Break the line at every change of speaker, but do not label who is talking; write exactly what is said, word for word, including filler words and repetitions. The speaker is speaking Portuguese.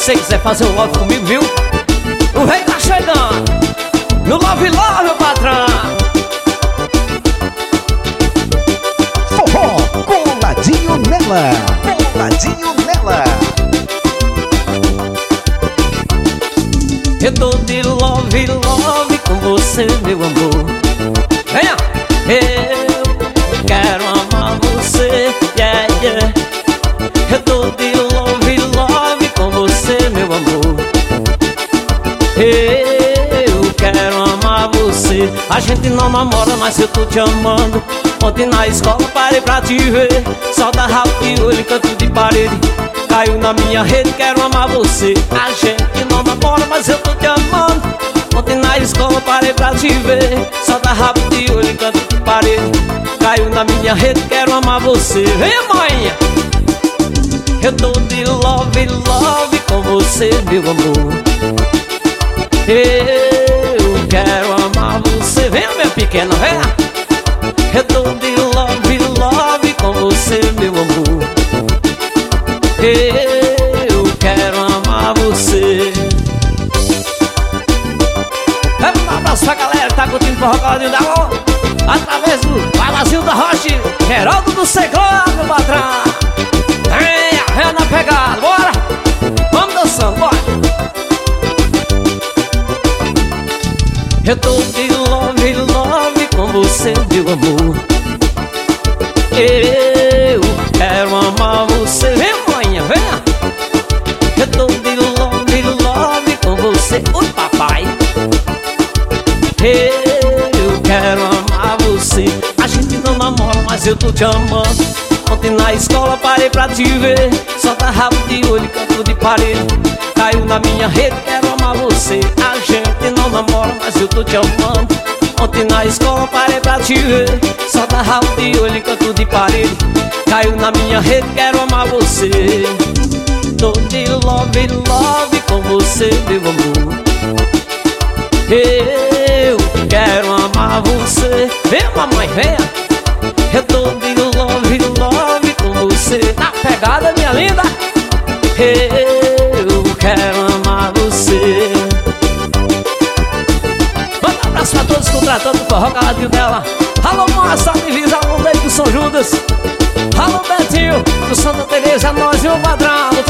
você quiser fazer um love comigo, viu? O rei tá chegando no Love Love, meu patrão.
Forró coladinho nela, coladinho nela.
Eu tô de love, love com você, meu amor. Venha! Eu quero amar você, yeah, yeah. Eu tô de love, love com você, meu amor. Eu quero amar você. A gente não namora, mas eu tô te amando. Ontem na escola parei pra te ver. Só dá rabo de olho, canto de parede. Caiu na minha rede, quero amar você. A gente não namora, mas eu tô te amando. Ontem na escola parei pra te ver. Só dá rabo de olho, canto de parede. Caiu na minha rede, quero amar você. Vem, mãe! Eu tô de love, love com você, meu amor. Eu quero amar você. Venha, minha pequena, venha. Eu tô de love, love com você, meu amor. Eu quero amar você. Leva um abraço pra galera que tá curtindo o Forró Coladinho da Lua, através do Palazil da Rocha, Geraldo do Seclão, meu patrão. Venha, venha na pegada, bora! Vamos dançando, bora! Eu tô de love, love com você, meu amor. Eu quero amar você. Vem, mãe, venha. Eu tô de love, love com você. Oi, papai. Eu quero amar você. A gente não namora, mas eu tô te amando. Ontem na escola parei pra te ver. Só dá rabo de olho, canto de parede. Caiu na minha rede, quero amar você. A gente não namora, mas eu tô te amando. Ontem na escola parei pra te ver. Só dá rabo de olho, canto de parede. Caiu na minha rede, quero amar você. Tô de love, love com você, meu amor. Eu quero amar você. Vem, mamãe, venha. Eu tô de love, love com você. Na pegada, minha linda. Eu quero amar você. Manda um abraço pra todos contratantes do Forró Coladinho dela. Alô, Márcia, Divisa, alô, Leite do São Judas. Alô, Betinho, do Santa Teresa, nós e o padrão.